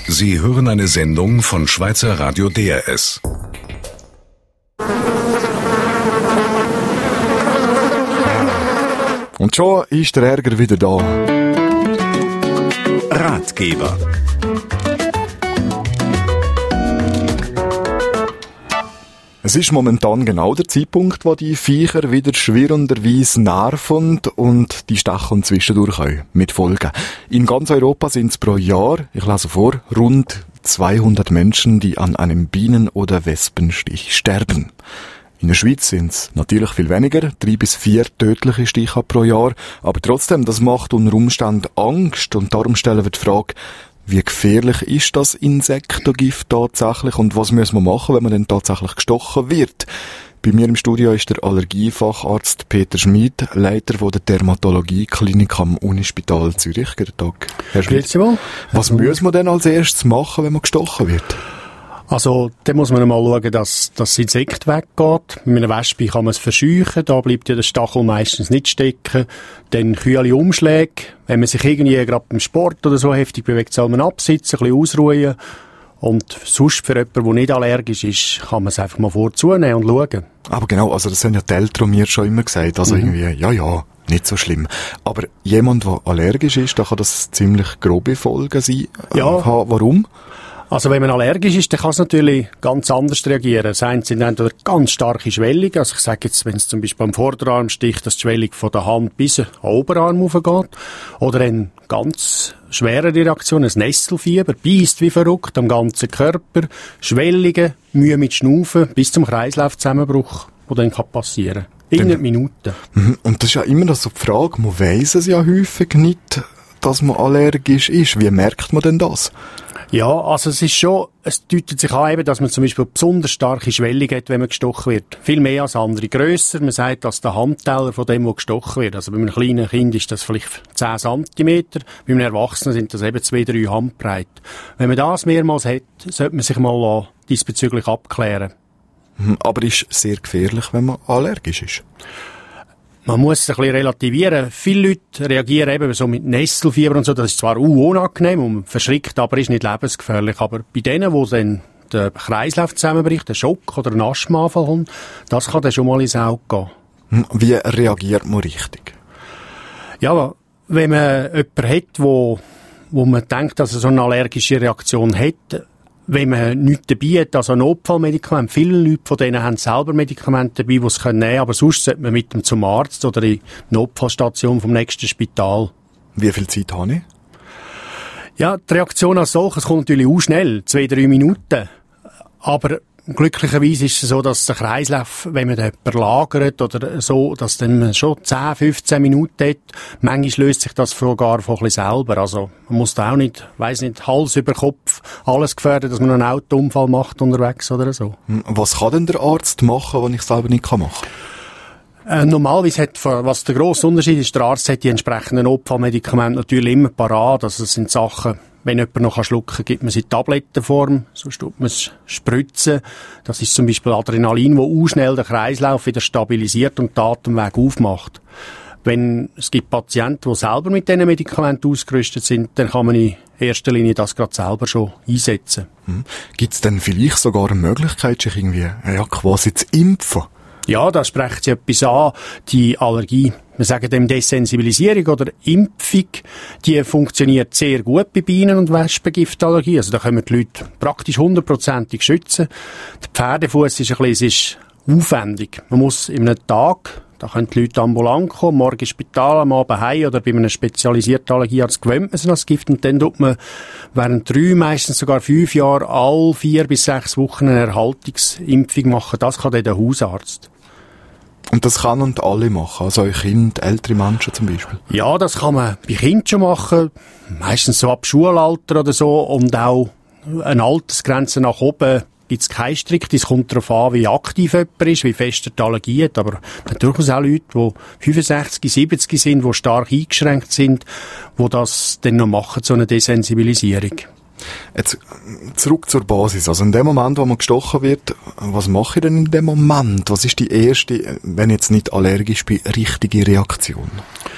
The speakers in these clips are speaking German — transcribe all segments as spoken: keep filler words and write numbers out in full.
Sie hören eine Sendung von Schweizer Radio D R S. Und schon ist der Ärger wieder da. Ratgeber. Es ist momentan genau der Zeitpunkt, wo die Viecher wieder schwirrenderweise nerven und die Stacheln zwischendurch können, mit Folgen. In ganz Europa sind es pro Jahr, ich lese vor, rund zweihundert Menschen, die an einem Bienen- oder Wespenstich sterben. In der Schweiz sind es natürlich viel weniger, drei bis vier tödliche Stiche pro Jahr, aber trotzdem, das macht unter Umständen Angst und darum stellen wir die Frage, wie gefährlich ist das Insektengift tatsächlich und was muss man machen, wenn man denn tatsächlich gestochen wird? Bei mir im Studio ist der Allergiefacharzt Peter Schmid, Leiter der Dermatologie-Klinik am Unispital Zürich. Guten Tag, Herr Schmid. Was muss man denn als erstes machen, wenn man gestochen wird? Also, da muss man einmal schauen, dass, dass das Insekt weggeht. Mit einer Wespe kann man es verscheuchen, da bleibt ja der Stachel meistens nicht stecken. Dann kühle Umschläge. Wenn man sich irgendwie gerade beim Sport oder so heftig bewegt, soll man absitzen, ein bisschen ausruhen. Und sonst für jemanden, der nicht allergisch ist, kann man es einfach mal vorzunehmen und schauen. Aber genau, also das haben ja die Eltern mir schon immer gesagt. Also mhm. irgendwie, ja, ja, nicht so schlimm. Aber jemand, der allergisch ist, da kann das ziemlich grobe Folgen sein. Ja. Haben. Warum? Also wenn man allergisch ist, dann kann es natürlich ganz anders reagieren. Das eine sind entweder ganz starke Schwellungen. Also ich sage jetzt, wenn es zum Beispiel am Vorderarm sticht, dass die Schwellung von der Hand bis an den Oberarm hochgeht. Oder eine ganz schwere Reaktion, ein Nesselfieber, beisst wie verrückt am ganzen Körper, Schwellungen, Mühe mit Schnaufen, bis zum Kreislaufzusammenbruch, der dann passieren kann. In Minuten. Und das ist ja immer noch so die Frage, man weiss es ja häufig nicht, dass man allergisch ist. Wie merkt man denn das? Ja, also es ist schon, es deutet sich an, eben, dass man zum Beispiel besonders starke Schwellung hat, wenn man gestochen wird. Viel mehr als andere. Grösser, man sagt, als der Handteller von dem, der gestochen wird. Also bei einem kleinen Kind ist das vielleicht zehn Zentimeter, bei einem Erwachsenen sind das eben zwei, drei Handbreit. Wenn man das mehrmals hat, sollte man sich mal diesbezüglich abklären. Aber ist sehr gefährlich, wenn man allergisch ist? Man muss es ein bisschen relativieren. Viele Leute reagieren eben so mit Nesselfieber und so. Das ist zwar uh, unangenehm und verschrickt, aber ist nicht lebensgefährlich. Aber bei denen, wo dann der Kreislauf zusammenbricht, der Schock oder ein Asthmaanfall kommt, das kann dann schon mal ins Auge gehen. Wie reagiert man richtig? Ja, wenn man jemanden hat, wo, wo man denkt, dass er so eine allergische Reaktion hat, wenn man nichts dabei hat, also Notfallmedikamente, viele Leute von denen haben selber Medikamente dabei, die sie nehmen können, aber sonst sollte man mit dem zum Arzt oder in die Notfallstation vom nächsten Spital. Wie viel Zeit habe ich? Ja, die Reaktion als solches kommt natürlich auch schnell, zwei, drei Minuten. Aber glücklicherweise ist es so, dass der Kreislauf, wenn man den lagert oder so, dass dann schon zehn, fünfzehn Minuten hat. Manchmal löst sich das sogar von ein bisschen selber. Also, man muss da auch nicht, weiss nicht, Hals über Kopf, alles gefährden, dass man einen Autounfall macht unterwegs oder so. Was kann denn der Arzt machen, was ich selber nicht machen kann? Äh, normalerweise hat, was der grosse Unterschied ist, der Arzt hat die entsprechenden Notfallmedikamente natürlich immer parat. Also, das sind Sachen, wenn jemand noch schlucken kann, gibt man sie in Tablettenform, sonst tut man es spritzen. Das ist zum Beispiel Adrenalin, das auch schnell den Kreislauf wieder stabilisiert und den Atemweg aufmacht. Wenn es gibt Patienten, die selber mit diesen Medikamenten ausgerüstet sind, dann kann man in erster Linie das gerade selber schon einsetzen. Hm. Gibt es denn vielleicht sogar eine Möglichkeit, sich irgendwie ja, quasi zu impfen? Ja, da spricht sie etwas an. Die Allergie, wir sagen dem Desensibilisierung oder Impfung, die funktioniert sehr gut bei Bienen- und Wespengiftallergie. Also da können wir die Leute praktisch hundertprozentig schützen. Der Pferdefuß ist ein bisschen, es ist aufwendig. Man muss in einem Tag, da können die Leute ambulant kommen, morgen ins Spital, am Abend heim oder bei einem spezialisierten Allergiearzt gewöhnt man sich an das Gift und dann tut man während drei, meistens sogar fünf Jahren, all vier bis sechs Wochen eine Erhaltungsimpfung machen. Das kann dann der Hausarzt. Und das kann und alle machen, also Kinder, ältere Menschen zum Beispiel? Ja, das kann man bei Kindern schon machen, meistens so ab Schulalter oder so und auch eine Altersgrenze nach oben gibt es keine strikte. Es kommt darauf an, wie aktiv jemand ist, wie fest er die Allergie hat, aber durchaus auch Leute, die fünfundsechzig, siebzig sind, die stark eingeschränkt sind, die das dann noch machen, so eine Desensibilisierung. Jetzt zurück zur Basis. Also in dem Moment, wo man gestochen wird, was mache ich denn in dem Moment? Was ist die erste, wenn ich jetzt nicht allergisch bin, richtige Reaktion?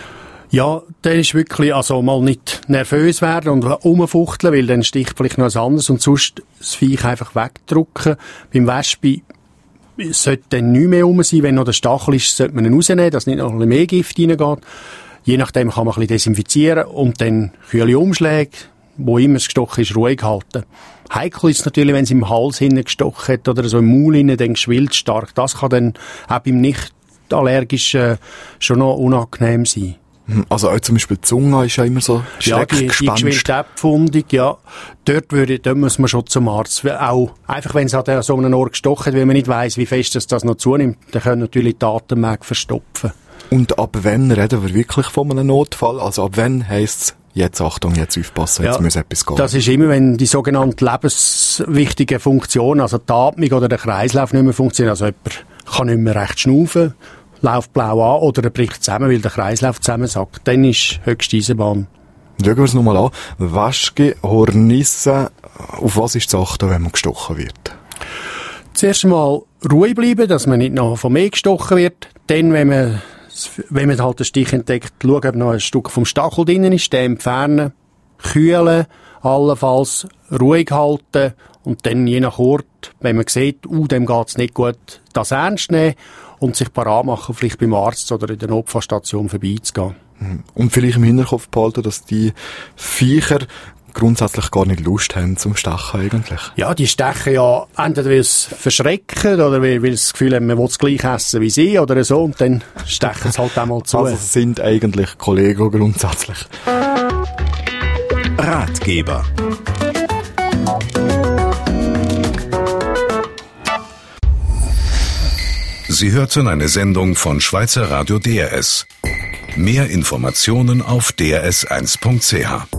Ja, dann ist wirklich, also mal nicht nervös werden und rumfuchteln, weil dann sticht vielleicht noch was anderes und sonst das Viech einfach wegdrücken. Beim Wespe sollte dann nicht mehr rum sein, wenn noch der Stachel ist, sollte man ihn rausnehmen, dass nicht noch ein bisschen mehr Gift reingeht. Je nachdem kann man ein bisschen desinfizieren und dann kühle Umschläge, wo immer es gestochen ist, ruhig halten. Heikel ist natürlich, wenn es im Hals hinten gestochen hat oder so im Maul hinten, dann geschwillt stark. Das kann dann auch beim Nicht-Allergischen schon noch unangenehm sein. Also auch zum Beispiel die Zunge ist ja immer so schreckgespannt. Ja, die, die geschwillte Abfundung, ja. Dort, würde, dort muss man schon zum Arzt. Auch einfach, wenn es an so einem Ort gestochen hat, weil man nicht weiss, wie fest das, das noch zunimmt, dann können natürlich die Atemwege verstopfen. Und ab wann reden wir wirklich von einem Notfall? Also ab wann heisst es, jetzt Achtung, jetzt aufpassen, jetzt ja, muss etwas gehen? Das ist immer, wenn die sogenannte lebenswichtige Funktion, also die Atmung oder der Kreislauf nicht mehr funktionieren. Also jemand kann nicht mehr recht schnaufen, läuft blau an oder er bricht zusammen, weil der Kreislauf zusammensackt. Dann ist höchste Eisenbahn. Schauen wir es nochmal an. Waschge, Hornisse, auf was ist zu achten, wenn man gestochen wird? Zuerst einmal ruhig bleiben, dass man nicht noch von mehr gestochen wird. Dann, wenn man, wenn man halt den Stich entdeckt, schauen, ob noch ein Stück vom Stachel drin ist, den entfernen, kühlen, allenfalls ruhig halten und dann je nach Ort, wenn man sieht, uh, dem geht's nicht gut, das ernst nehmen und sich parat machen, vielleicht beim Arzt oder in der Notfallstation vorbeizugehen. Und vielleicht im Hinterkopf behalten, dass die Viecher grundsätzlich gar nicht Lust haben zum Stechen eigentlich. Ja, die stechen ja entweder weil es verschrecken oder weil, weil sie das Gefühl haben, man will es gleich essen wie sie oder so und dann stechen sie halt einmal zu. Also sind eigentlich Kollegen grundsätzlich. Ratgeber. Sie hörten eine Sendung von Schweizer Radio D R S. Mehr Informationen auf d r s eins punkt c h.